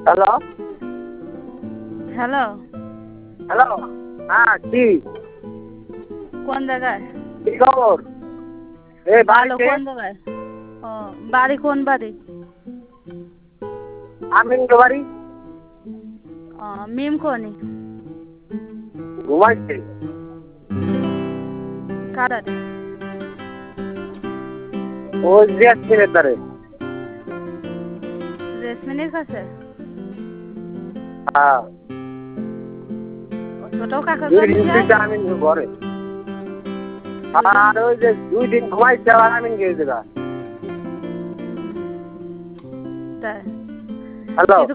Hello hello, hello. হ্যাঁ, কি কোন জায়গায়? কি খবর? এই ভালো, বাড়িতে। কোন জায়গায়? ও, বাড়ি কোন বাড়ি? আমিন বাড়ি। ও, মিম কোনি? ঘুমাইছে। কারারে? ওই জেসমিনের ধারে। জেসমিনের কাছে? হ্যাঁ, ও, ছোট কাকার দুই কাছে দিন যায়? থেকে আমিন ঘরে। আর ওই যে 2 দিন ঘুমাইছে আর আমিন গেছে গা। তাই? হ্যালো। কিছু